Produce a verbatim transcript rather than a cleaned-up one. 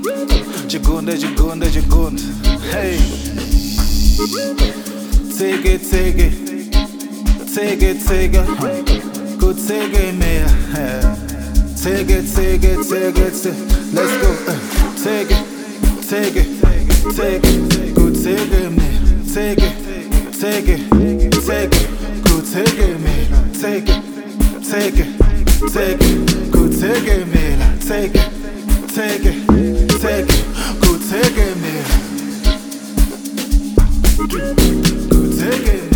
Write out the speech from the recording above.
Chigunda, chigunda, chigunda. Hey. Take it, take it. Take it, take it. Go take it, man. Take it, take it, take it, take it. Let's go. Uh, take it, take it, take it. Go take it, man. Take it, take it, take it. Go take it, man. Take it, take it, take it. Go take it, man. Take it, take it, take it. Go take it, man. Go take it, man.